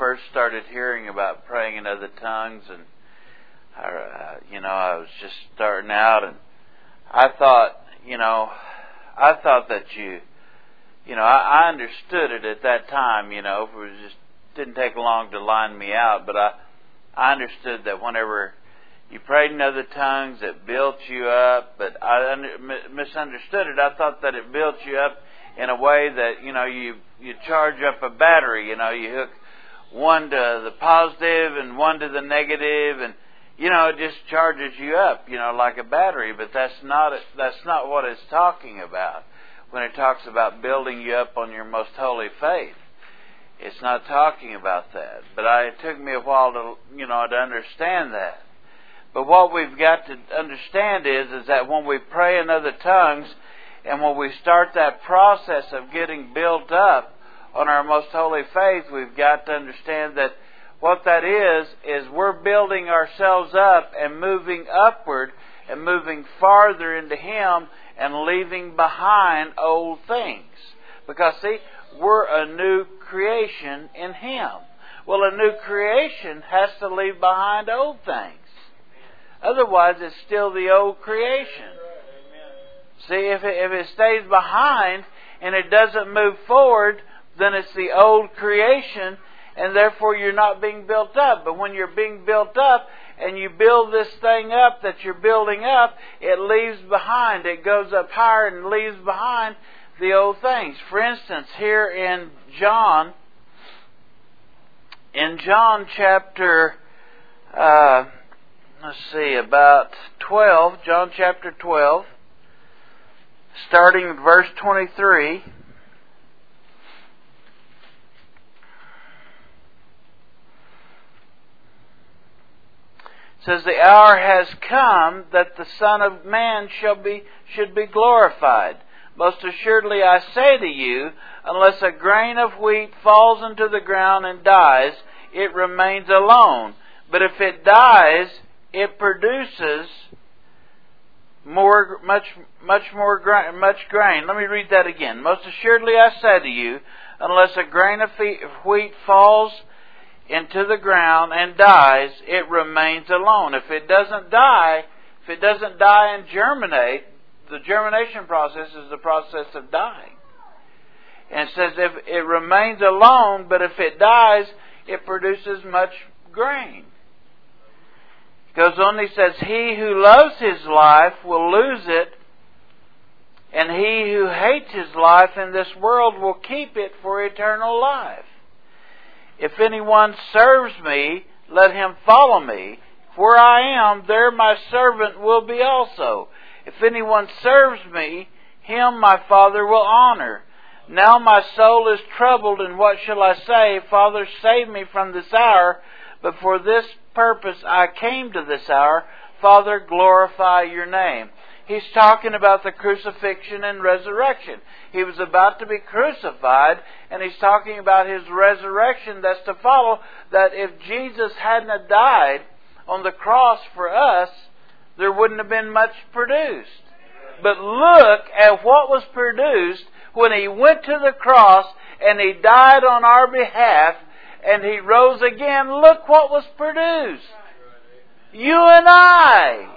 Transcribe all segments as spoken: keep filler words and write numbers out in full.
first started hearing about praying in other tongues, and I, uh, you know, I was just starting out, and I thought, you know, I thought that you, you know, I, I understood it at that time. You know, it was just didn't take long to line me out, but I, I understood that whenever you prayed in other tongues, it built you up. But I under, misunderstood it. I thought that it built you up in a way that, you know, you you charge up a battery. You know, you hook one to the positive and one to the negative, and you know, it just charges you up, you know, like a battery. But that's not that's not what it's talking about when it talks about building you up on your most holy faith. It's not talking about that. But I, it took me a while to, you know, to understand that. But what we've got to understand is, is that when we pray in other tongues, and when we start that process of getting built up on our most holy faith, we've got to understand that what that is, is we're building ourselves up and moving upward and moving farther into Him and leaving behind old things. Because, see, we're a new creation in Him. Well, a new creation has to leave behind old things. Otherwise, it's still the old creation. See, if it, if it stays behind and it doesn't move forward, then it's the old creation, and therefore you're not being built up. But when you're being built up and you build this thing up that you're building up, it leaves behind. It goes up higher and leaves behind the old things. For instance, here in John, in John chapter, uh, let's see, about twelve, John chapter twelve, starting with verse twenty-three. It says, the hour has come that the Son of Man shall be should be glorified. Most assuredly I say to you, unless a grain of wheat falls into the ground and dies, it remains alone. But if it dies, it produces more, much, much more, much grain. Let me read that again. Most assuredly I say to you, unless a grain of wheat falls into the ground and dies, it remains alone. If it doesn't die, if it doesn't die and germinate, the germination process is the process of dying. And it says if it remains alone, but if it dies, it produces much grain. It goes on, he says, he who loves his life will lose it, and he who hates his life in this world will keep it for eternal life. If anyone serves me, let him follow me. Where I am, there my servant will be also. If anyone serves me, him my Father will honor. Now my soul is troubled, and what shall I say? Father, save me from this hour. But for this purpose I came to this hour. Father, glorify your name. He's talking about the crucifixion and resurrection. He was about to be crucified, and he's talking about his resurrection that's to follow, that if Jesus hadn't have died on the cross for us, there wouldn't have been much produced. But look at what was produced when He went to the cross and He died on our behalf and He rose again. Look what was produced. You and I.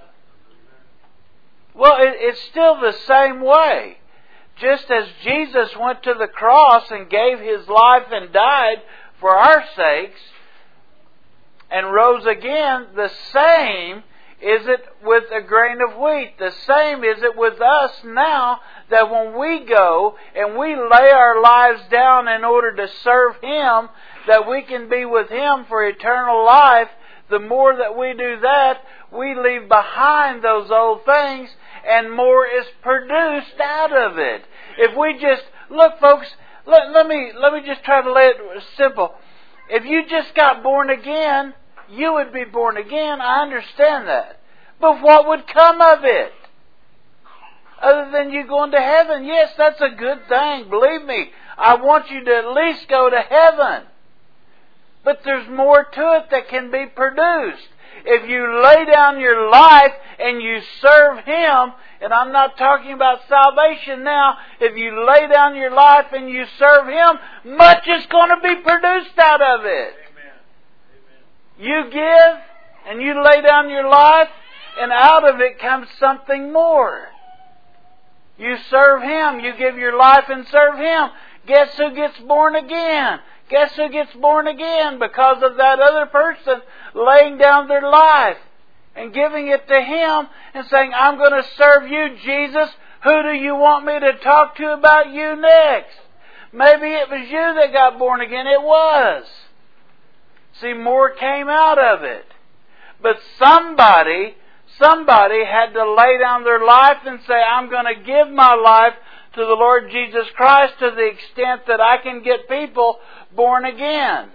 Well, it, it's still the same way. Just as Jesus went to the cross and gave His life and died for our sakes and rose again, the same is it with a grain of wheat. The same is it with us now, that when we go and we lay our lives down in order to serve Him, that we can be with Him for eternal life. The more that we do that, we leave behind those old things, and more is produced out of it. If we just, look folks, let, let me let me just try to lay it simple. If you just got born again, you would be born again. I understand that. But what would come of it? Other than you going to heaven? Yes, that's a good thing. Believe me, I want you to at least go to heaven. But there's more to it that can be produced. If you lay down your life and you serve Him, And I'm not talking about salvation now. If you lay down your life and you serve Him, much is going to be produced out of it. Amen. Amen. You give and you lay down your life, and out of it comes something more. You serve Him. You give your life and serve Him. Guess who gets born again? Guess who gets born again? Because of that other person laying down their life and giving it to Him and saying, I'm going to serve you, Jesus. Who do you want me to talk to about you next? Maybe it was you that got born again. It was. See, more came out of it. But somebody, somebody had to lay down their life and say, I'm going to give my life to the Lord Jesus Christ to the extent that I can get people born again.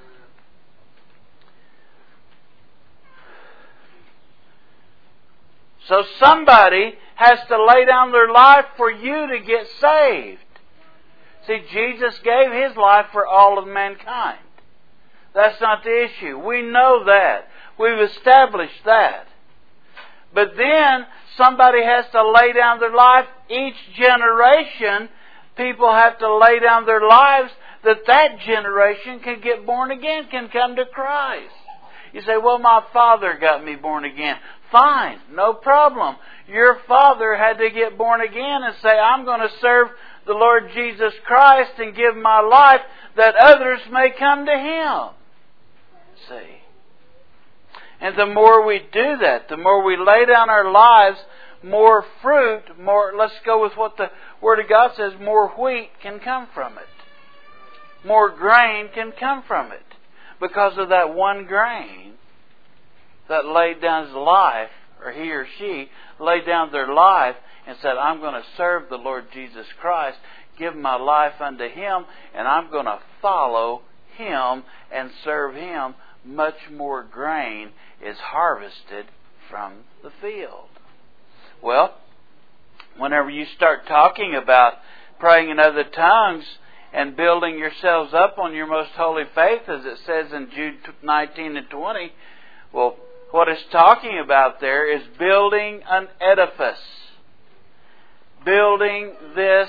So somebody has to lay down their life for you to get saved. See, Jesus gave His life for all of mankind. That's not the issue. We know that. We've established that. But then somebody has to lay down their life. Each generation, people have to lay down their lives that that generation can get born again, can come to Christ. You say, well, my father got me born again. Fine, no problem. Your father had to get born again and say, I'm going to serve the Lord Jesus Christ and give my life that others may come to Him. See? And the more we do that, the more we lay down our lives, more fruit, more, let's go with what the Word of God says, more wheat can come from it. More grain can come from it. Because of that one grain that laid down his life, or he or she laid down their life and said, I'm going to serve the Lord Jesus Christ, give my life unto Him, and I'm going to follow Him and serve Him. Much more grain is harvested from the field. Well, whenever you start talking about praying in other tongues and building yourselves up on your most holy faith, as it says in Jude nineteen and twenty, well, what it's talking about there is building an edifice. Building this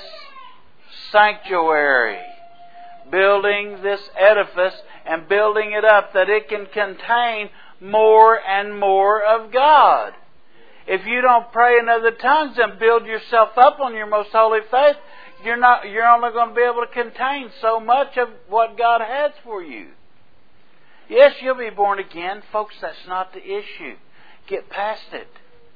sanctuary. Building this edifice and building it up that it can contain more and more of God. If you don't pray in other tongues and build yourself up on your most holy faith, you're not you're only going to be able to contain so much of what God has for you. Yes, you'll be born again. Folks, that's not the issue. Get past it.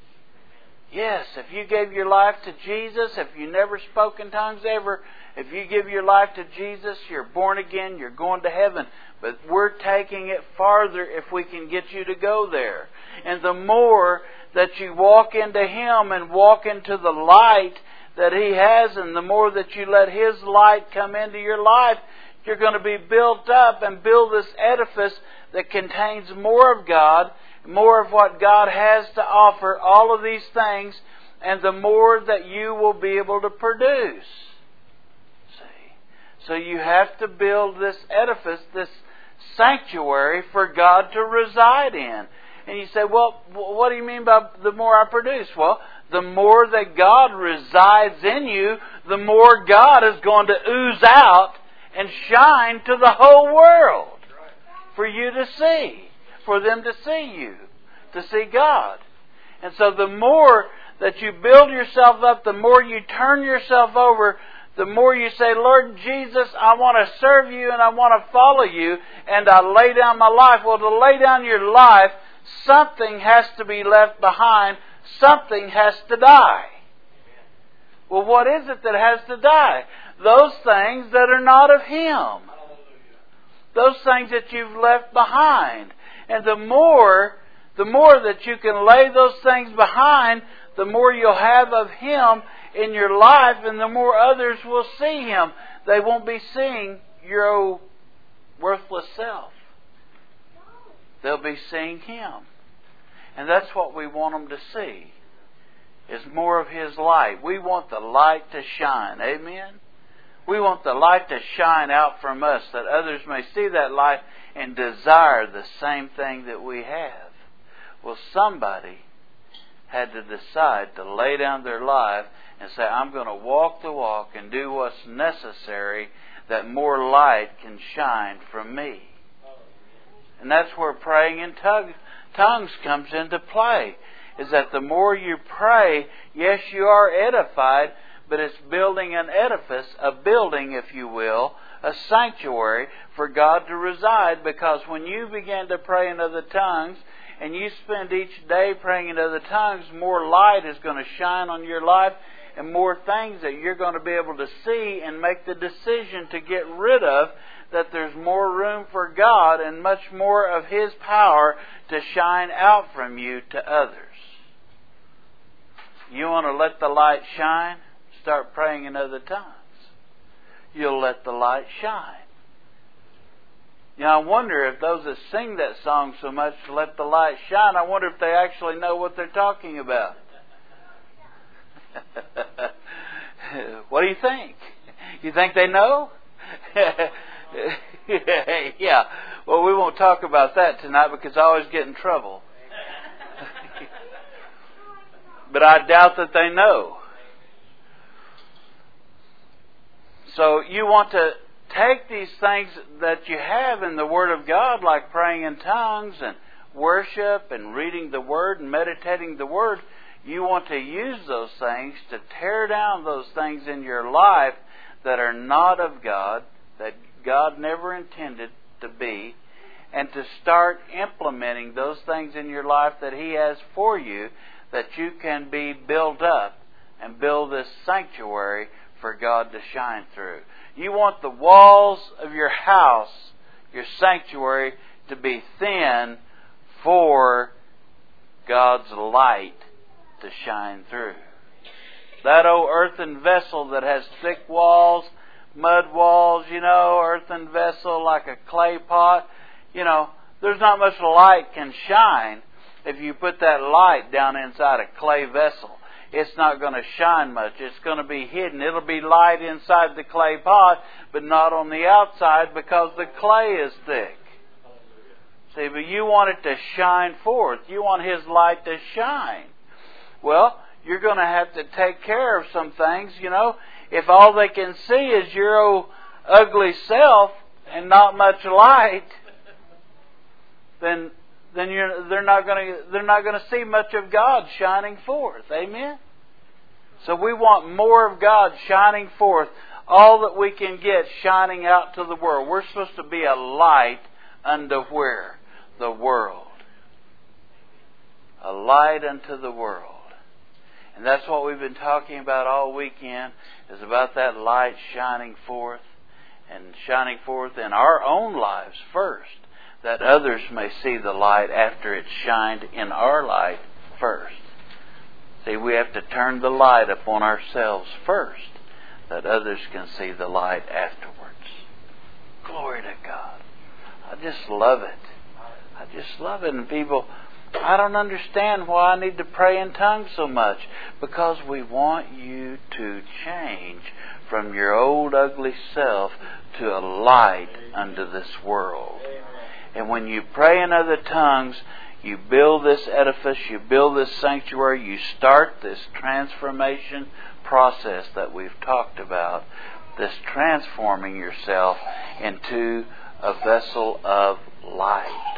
Yes, if you gave your life to Jesus, if you never spoke in tongues ever, if you give your life to Jesus, you're born again, you're going to heaven. But we're taking it farther if we can get you to go there. And the more that you walk into Him and walk into the light that He has, and the more that you let His light come into your life, you're going to be built up and build this edifice that contains more of God, more of what God has to offer, all of these things, and the more that you will be able to produce. See? So you have to build this edifice, this sanctuary for God to reside in. And you say, well, what do you mean by the more I produce? Well, the more that God resides in you, the more God is going to ooze out and shine to the whole world for you to see, for them to see you, to see God. And so the more that you build yourself up, the more you turn yourself over, the more you say, Lord Jesus, I want to serve you and I want to follow you, and I lay down my life. Well, to lay down your life, something has to be left behind. Something has to die. Well, what is it that has to die? Those things that are not of Him. Those things that you've left behind. And the more, the more that you can lay those things behind, the more you'll have of Him in your life, and the more others will see Him. They won't be seeing your old worthless self. They'll be seeing Him. And that's what we want them to see, is more of His light. We want the light to shine. Amen? We want the light to shine out from us, that others may see that light and desire the same thing that we have. Well, somebody had to decide to lay down their life and say, I'm going to walk the walk and do what's necessary that more light can shine from me. And that's where praying in tongues comes into play. Is that the more you pray, yes, you are edified, but it's building an edifice, a building, if you will, a sanctuary for God to reside. Because when you begin to pray in other tongues, and you spend each day praying in other tongues, more light is going to shine on your life, and more things that you're going to be able to see and make the decision to get rid of, that there's more room for God and much more of His power to shine out from you to others. You want to let the light shine? Start praying in other tongues. You'll let the light shine. You know, I wonder if those that sing that song so much, Let the Light Shine, I wonder if they actually know what they're talking about. What do you think? You think they know? Yeah. Well, we won't talk about that tonight because I always get in trouble. But I doubt that they know. So you want to take these things that you have in the Word of God, like praying in tongues and worship and reading the Word and meditating the Word. You want to use those things to tear down those things in your life that are not of God, that God never intended to be, and to start implementing those things in your life that He has for you, that you can be built up and build this sanctuary for God to shine through. You want the walls of your house, your sanctuary, to be thin for God's light to shine through. That old earthen vessel that has thick walls, mud walls, you know, earthen vessel like a clay pot, you know, there's not much light can shine if you put that light down inside a clay vessel. It's not going to shine much. It's going to be hidden. It'll be light inside the clay pot, but not on the outside because the clay is thick. See, but you want it to shine forth. You want His light to shine. Well, you're going to have to take care of some things, you know. If all they can see is your old ugly self and not much light, then then you're, they're not going to they're not going to see much of God shining forth. Amen. So we want more of God shining forth, all that we can get shining out to the world. We're supposed to be a light unto where? The world. A light unto the world. And that's what we've been talking about all weekend, is about that light shining forth, and shining forth in our own lives first, that others may see the light after it's shined in our light first. See, we have to turn the light upon ourselves first, that others can see the light afterwards. Glory to God. I just love it. I just love it. And people, I don't understand why I need to pray in tongues so much. Because we want you to change from your old ugly self to a light unto this world. And when you pray in other tongues, you build this edifice, you build this sanctuary, you start this transformation process that we've talked about, this transforming yourself into a vessel of light,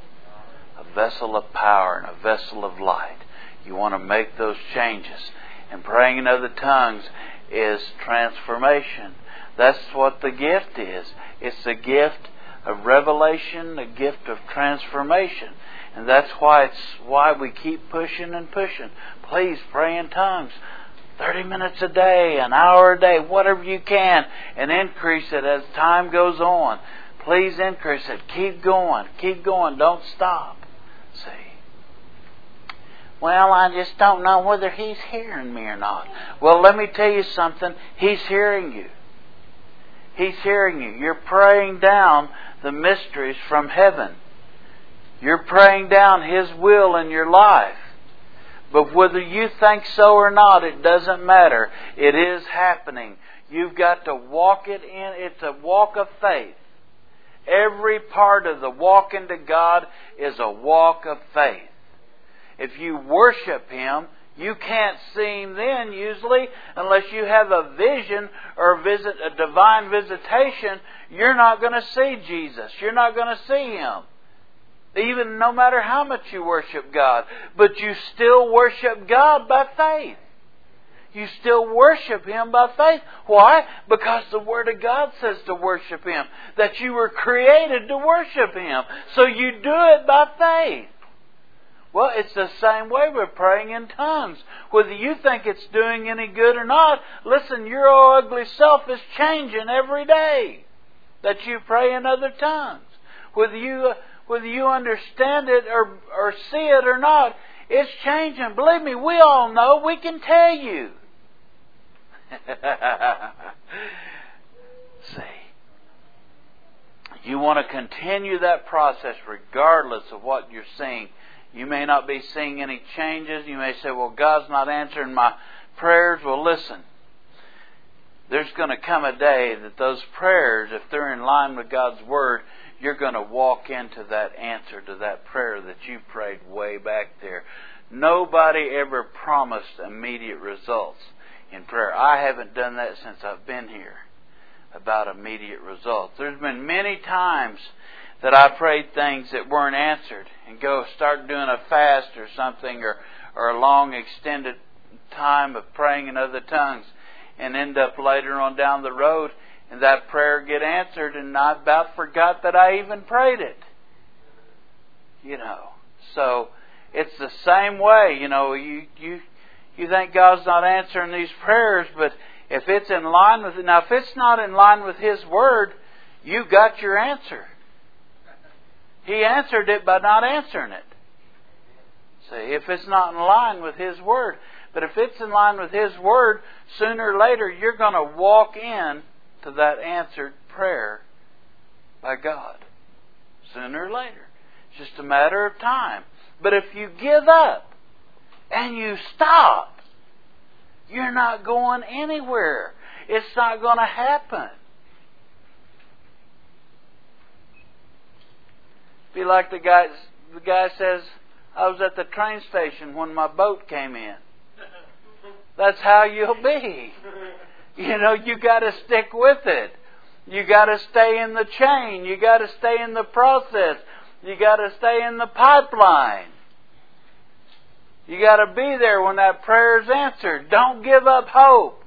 a vessel of power and a vessel of light. You want to make those changes. And praying in other tongues is transformation. That's what the gift is. It's a gift of revelation, a gift of transformation. And that's why it's why we keep pushing and pushing. Please pray in tongues. thirty minutes a day, an hour a day, whatever you can, and increase it as time goes on. Please increase it. Keep going. Keep going. Don't stop. See? Well, I just don't know whether He's hearing me or not. Well, let me tell you something. He's hearing you. He's hearing you. You're praying down the mysteries from heaven. You're praying down His will in your life. But whether you think so or not, it doesn't matter. It is happening. You've got to walk it in. It's a walk of faith. Every part of the walk into God is a walk of faith. if you worship Him, you can't see Him then usually unless you have a vision or visit a divine visitation. You're not going to see Jesus. You're not going to see Him. Even no matter how much you worship God. But you still worship God by faith. You still worship Him by faith. Why? Because the Word of God says to worship Him. That you were created to worship Him. So you do it by faith. Well, it's the same way with praying in tongues. Whether you think it's doing any good or not, listen, your old ugly self is changing every day that you pray in other tongues. Whether you whether you understand it or, or see it or not, it's changing. Believe me, we all know. We can tell you. See, you want to continue that process regardless of what you're seeing. You may not be seeing any changes. You may say, well, God's not answering my prayers. Well, listen. There's going to come a day that those prayers, if they're in line with God's Word, you're going to walk into that answer to that prayer that you prayed way back there. Nobody ever promised immediate results in prayer. I haven't done that since I've been here, about immediate results. There's been many times that I prayed things that weren't answered and go start doing a fast or something or, or a long extended time of praying in other tongues and end up later on down the road and that prayer get answered and I about forgot that I even prayed it. You know, so it's the same way. You know, you you you think God's not answering these prayers, but if it's in line with it, now if it's not in line with His Word, you got your answer. He answered it by not answering it. See, if it's not in line with His Word. But if it's in line with His Word, sooner or later you're going to walk in to that answered prayer by God. Sooner or later. It's just a matter of time. But if you give up and you stop, you're not going anywhere. It's not going to happen. Be like the guy, the guy says, I was at the train station when my boat came in. That's how you'll be. You know, you got to stick with it. You got to stay in the chain. You got to stay in the process. You got to stay in the pipeline. You got to be there when that prayer is answered. Don't give up hope.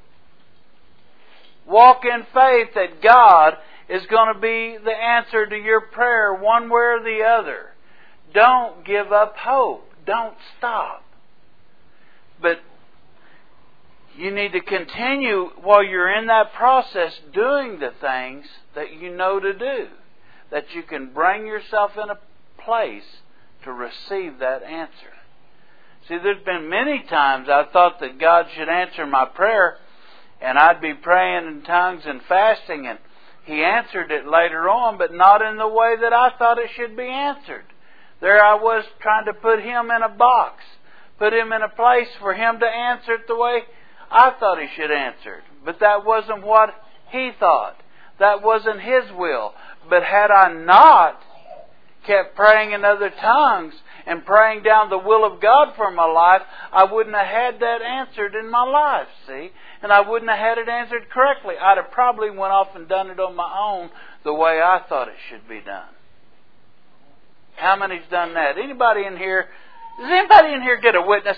Walk in faith that God is going to be the answer to your prayer one way or the other. Don't give up hope. Don't stop. But you need to continue while you're in that process doing the things that you know to do. That you can bring yourself in a place to receive that answer. See, there's been many times I thought that God should answer my prayer and I'd be praying in tongues and fasting and He answered it later on, but not in the way that I thought it should be answered. There I was trying to put Him in a box, put Him in a place for Him to answer it the way I thought He should answer it. But that wasn't what He thought. That wasn't His will. But had I not kept praying in other tongues and praying down the will of God for my life, I wouldn't have had that answered in my life, see? And I wouldn't have had it answered correctly. I'd have probably went off and done it on my own the way I thought it should be done. How many's done that? Anybody in here? Does anybody in here get a witness?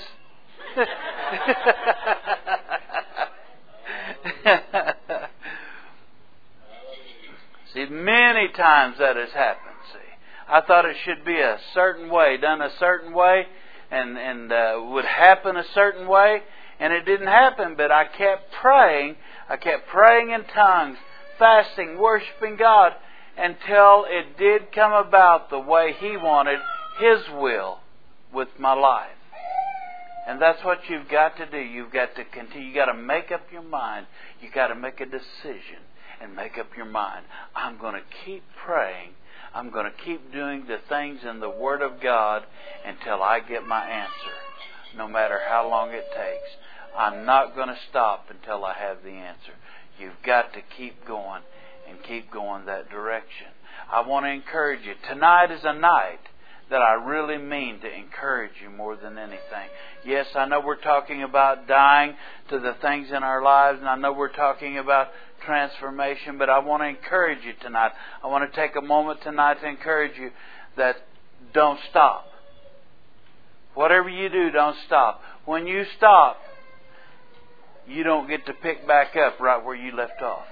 See, many times that has happened. See, I thought it should be a certain way, done a certain way, and and uh, would happen a certain way, and it didn't happen. But I kept praying. I kept praying in tongues, fasting, worshiping God, until it did come about the way He wanted, His will, with my life. And that's what you've got to do. You've got to continue. You've got to make up your mind. You've got to make a decision and make up your mind. I'm going to keep praying. I'm going to keep doing the things in the Word of God until I get my answer, no matter how long it takes. I'm not going to stop until I have the answer. You've got to keep going and keep going that direction. I want to encourage you. Tonight is a night that I really mean to encourage you more than anything. Yes, I know we're talking about dying to the things in our lives, and I know we're talking about transformation, but I want to encourage you tonight. I want to take a moment tonight to encourage you that don't stop. Whatever you do, don't stop. When you stop, you don't get to pick back up right where you left off.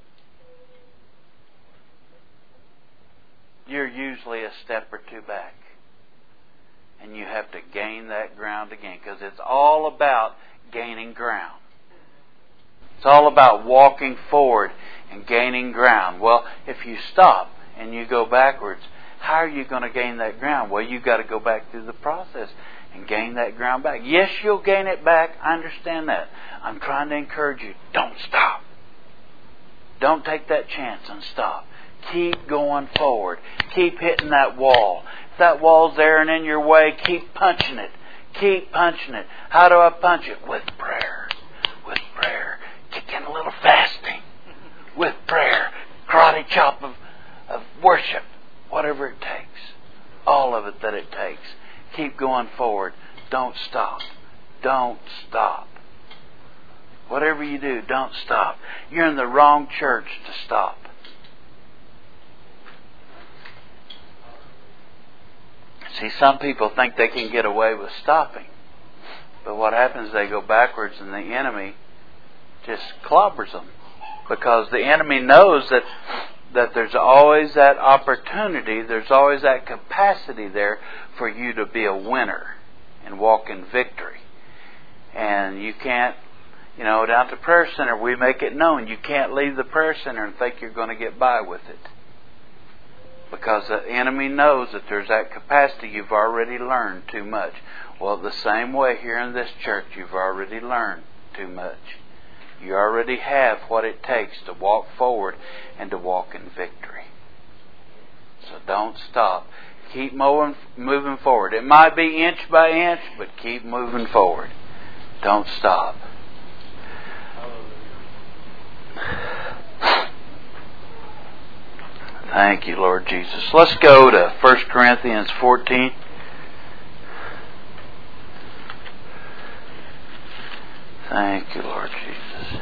You're usually a step or two back. And you have to gain that ground again, because it's all about gaining ground. It's all about walking forward and gaining ground. Well, if you stop and you go backwards, how are you going to gain that ground? Well, you've got to go back through the process and gain that ground back. Yes, you'll gain it back. I understand that. I'm trying to encourage you. Don't stop. Don't take that chance and stop. Keep going forward. Keep hitting that wall. If that wall's there and in your way, keep punching it. Keep punching it. How do I punch it? With prayer. With prayer. Kick in a little fasting. With prayer. Karate chop of, of worship. Whatever it takes. All of it that it takes. Keep going forward. Don't stop. Don't stop. Whatever you do, don't stop. You're in the wrong church to stop. See, some people think they can get away with stopping. But what happens is they go backwards and the enemy just clobbers them. Because the enemy knows that that there's always that opportunity, there's always that capacity there for you to be a winner and walk in victory. And you can't, you know, down at the prayer center we make it known, you can't leave the prayer center and think you're going to get by with it. Because the enemy knows that there's that capacity. You've already learned too much. Well, the same way here in this church, you've already learned too much. You already have what it takes to walk forward and to walk in victory. So don't stop. Keep moving, moving forward. It might be inch by inch, but keep moving forward. Don't stop. Thank you, Lord Jesus. Let's go to First Corinthians fourteen. Thank you, Lord Jesus.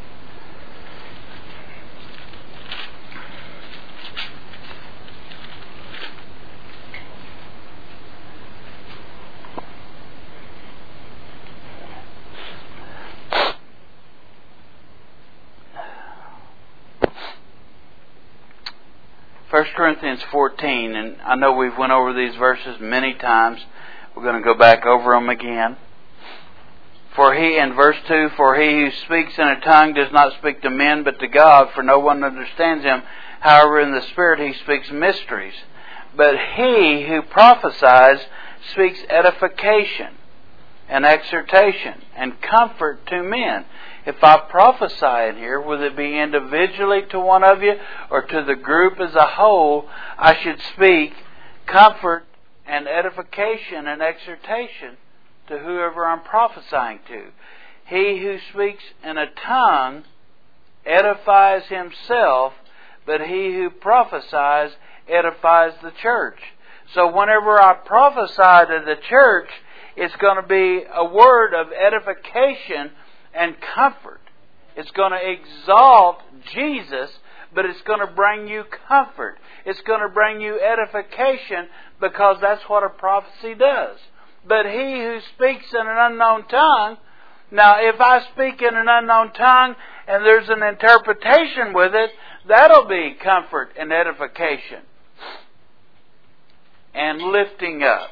First Corinthians fourteen, and I know we've went over these verses many times. We're going to go back over them again. For he, in verse two, for he who speaks in a tongue does not speak to men but to God, for no one understands him. However, in the Spirit he speaks mysteries. But he who prophesies speaks edification and exhortation and comfort to men. If I prophesy in here, will it be individually to one of you or to the group as a whole? I should speak comfort and edification and exhortation to whoever I'm prophesying to. He who speaks in a tongue edifies himself, but he who prophesies edifies the church. So whenever I prophesy to the church, it's going to be a word of edification and comfort. It's going to exalt Jesus, but it's going to bring you comfort. It's going to bring you edification, because that's what a prophecy does. But he who speaks in an unknown tongue, now if I speak in an unknown tongue and there's an interpretation with it, that'll be comfort and edification and lifting up.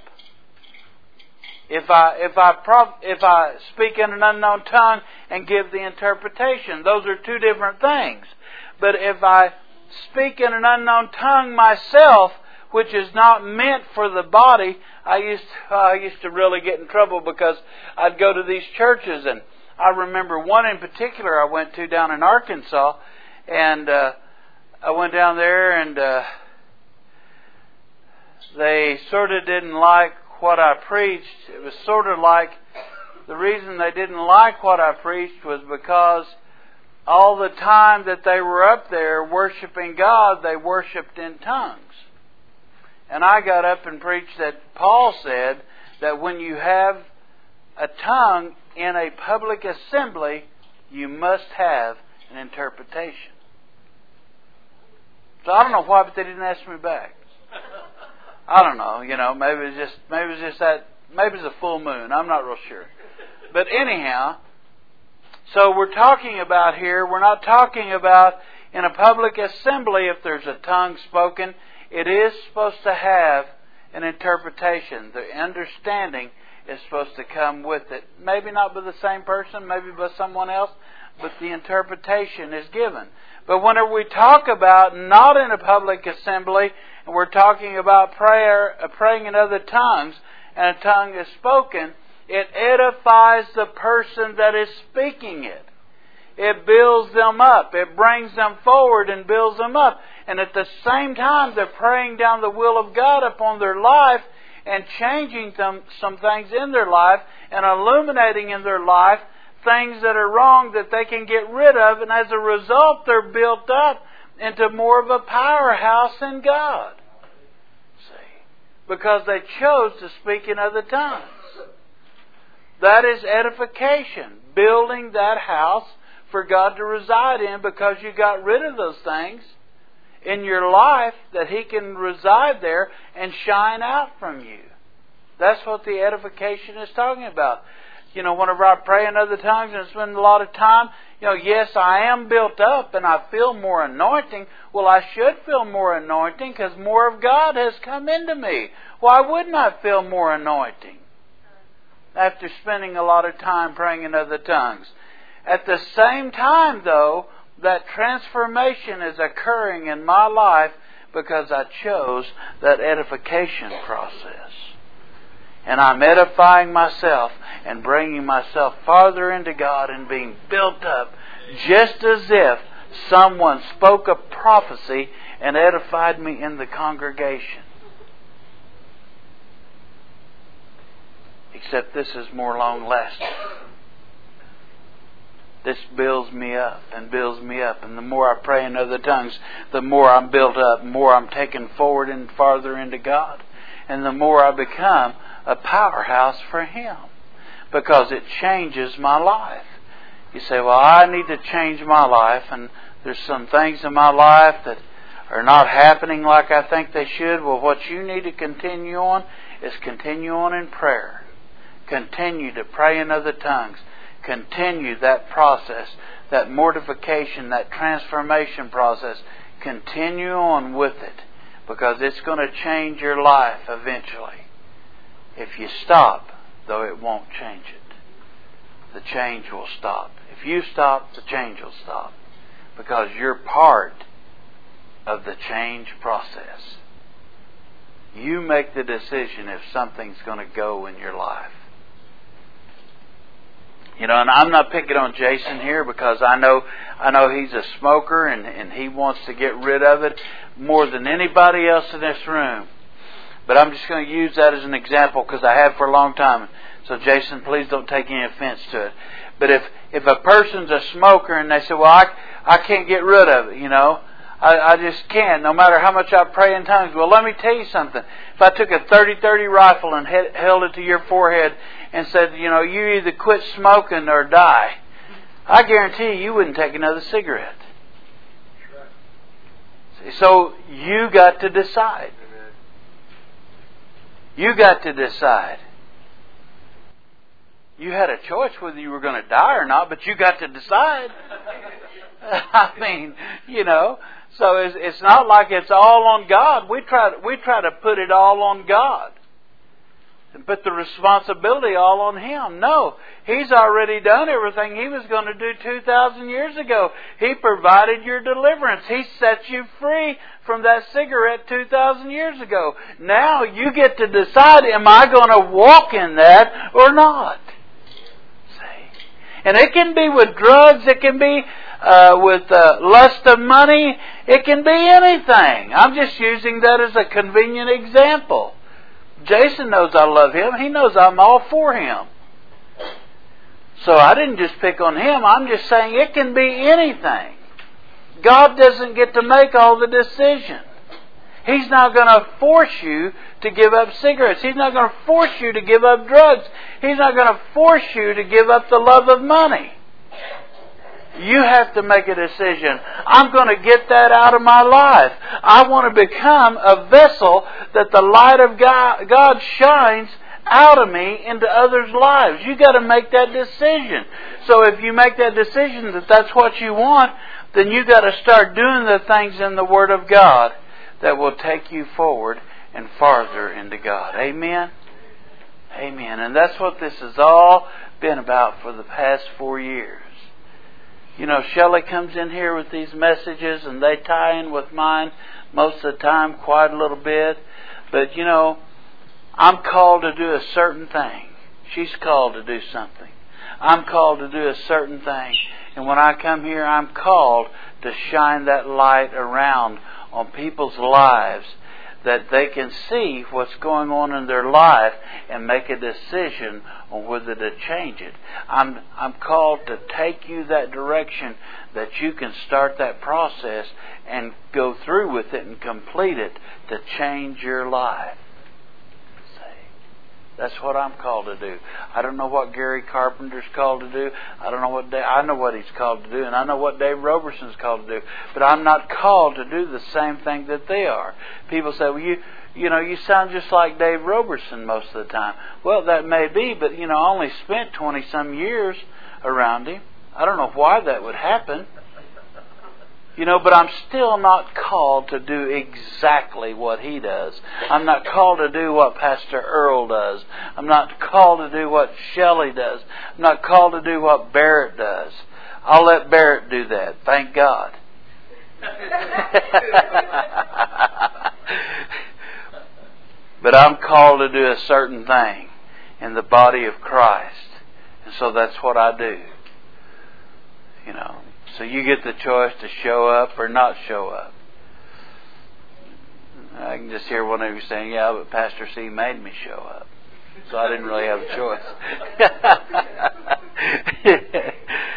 If I if I prof, if I speak in an unknown tongue and give the interpretation, those are two different things. But if I speak in an unknown tongue myself, which is not meant for the body, I used to, uh, I used to really get in trouble, because I'd go to these churches, and I remember one in particular I went to down in Arkansas, and uh, I went down there, and uh, they sort of didn't like what I preached. It was sort of like, the reason they didn't like what I preached was because all the time that they were up there worshiping God, they worshiped in tongues. And I got up and preached that Paul said that when you have a tongue in a public assembly, you must have an interpretation. So I don't know why, but they didn't ask me back. I don't know, you know, maybe it's just maybe it's just that maybe it's a full moon. I'm not real sure. But anyhow, so we're talking about here, we're not talking about in a public assembly if there's a tongue spoken. It is supposed to have an interpretation. The understanding is supposed to come with it. Maybe not by the same person, maybe by someone else, but the interpretation is given. But whenever we talk about not in a public assembly, and we're talking about prayer, uh, praying in other tongues, and a tongue is spoken, it edifies the person that is speaking it. It builds them up. It brings them forward and builds them up. And at the same time, they're praying down the will of God upon their life and changing them, some things in their life and illuminating in their life things that are wrong that they can get rid of. And as a result, they're built up into more of a powerhouse in God. See? Because they chose to speak in other tongues. That is edification. Building that house for God to reside in because you got rid of those things in your life that He can reside there and shine out from you. That's what the edification is talking about. You know, whenever I pray in other tongues and spend a lot of time, you know, yes, I am built up and I feel more anointing. Well, I should feel more anointing because more of God has come into me. Why wouldn't I feel more anointing after spending a lot of time praying in other tongues? At the same time, though, that transformation is occurring in my life because I chose that edification process. And I'm edifying myself and bringing myself farther into God and being built up just as if someone spoke a prophecy and edified me in the congregation. Except this is more long-lasting. This builds me up and builds me up. And the more I pray in other tongues, the more I'm built up, the more I'm taken forward and farther into God. And the more I become a powerhouse for Him. Because it changes my life. You say, well, I need to change my life. And there's some things in my life that are not happening like I think they should. Well, what you need to continue on is continue on in prayer. Continue to pray in other tongues. Continue that process, that mortification, that transformation process. Continue on with it because it's going to change your life eventually. If you stop, though, it won't change it. The change will stop. If you stop, the change will stop because you're part of the change process. You make the decision if something's going to go in your life. You know, and I'm not picking on Jason here because I know I know he's a smoker and, and he wants to get rid of it more than anybody else in this room. But I'm just going to use that as an example because I have for a long time. So Jason, please don't take any offense to it. But if, if a person's a smoker and they say, well, I, I can't get rid of it, you know. I, I just can't, no matter how much I pray in tongues. Well, let me tell you something. If I took a thirty thirty rifle and he- held it to your forehead and said, you know, you either quit smoking or die, I guarantee you, you wouldn't take another cigarette. So you got to decide. You got to decide. You had a choice whether you were going to die or not, but you got to decide. I mean, you know, so it's, it's not like it's all on God. We try to, we try to put it all on God and put the responsibility all on Him. No, He's already done everything He was going to do two thousand years ago. He provided your deliverance. He set you free from that cigarette two thousand years ago. Now you get to decide, am I going to walk in that or not? See? And it can be with drugs. It can be uh, with uh, lust of money. It can be anything. I'm just using that as a convenient example. Jason knows I love him. He knows I'm all for him. So I didn't just pick on him. I'm just saying it can be anything. God doesn't get to make all the decision. He's not going to force you to give up cigarettes. He's not going to force you to give up drugs. He's not going to force you to give up the love of money. You have to make a decision. I'm going to get that out of my life. I want to become a vessel that the light of God, God shines out of me into others' lives. You got to make that decision. So if you make that decision that that's what you want, then you got to start doing the things in the Word of God that will take you forward and farther into God. Amen? Amen. And that's what this has all been about for the past four years. You know, Shelley comes in here with these messages and they tie in with mine most of the time quite a little bit. But, you know, I'm called to do a certain thing. She's called to do something. I'm called to do a certain thing. And when I come here, I'm called to shine that light around on people's lives that they can see what's going on in their life and make a decision on whether to change it. I'm I'm called to take you that direction that you can start that process and go through with it and complete it to change your life. That's what I'm called to do. I don't know what Gary Carpenter's called to do. I don't know what Dave, I know what he's called to do, and I know what Dave Roberson's called to do. But I'm not called to do the same thing that they are. People say, "Well, you, you know, you sound just like Dave Roberson most of the time." Well, that may be, but you know, I only spent twenty some years around him. I don't know why that would happen. You know, but I'm still not called to do exactly what he does. I'm not called to do what Pastor Earl does. I'm not called to do what Shelley does. I'm not called to do what Barrett does. I'll let Barrett do that. Thank God. But I'm called to do a certain thing in the body of Christ. And so that's what I do. You know. So you get the choice to show up or not show up. I can just hear one of you saying, "Yeah, but Pastor C made me show up. So I didn't really have a choice."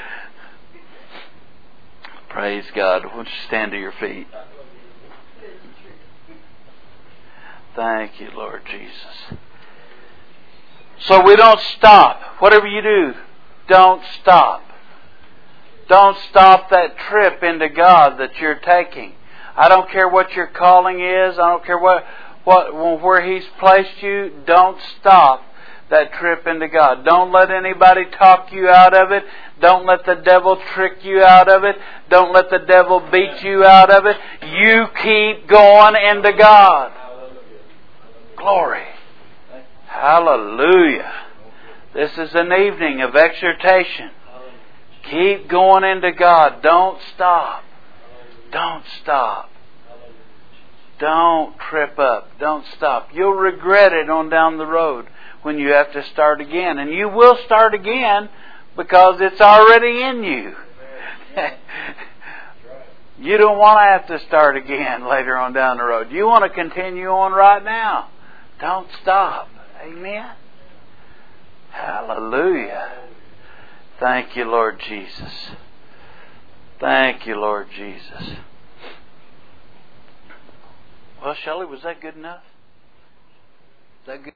Praise God. Won't you stand to your feet? Thank you, Lord Jesus. So we don't stop. Whatever you do, don't stop. Don't stop that trip into God that you're taking. I don't care what your calling is. I don't care what, what where He's placed you. Don't stop that trip into God. Don't let anybody talk you out of it. Don't let the devil trick you out of it. Don't let the devil beat you out of it. You keep going into God. Glory. Hallelujah. This is an evening of exhortation. Keep going into God. Don't stop. Don't stop. Don't trip up. Don't stop. You'll regret it on down the road when you have to start again. And you will start again because it's already in you. You don't want to have to start again later on down the road. You want to continue on right now. Don't stop. Amen. Hallelujah. Thank you, Lord Jesus. Thank you, Lord Jesus. Well, Shelley, was that good enough? Is that good?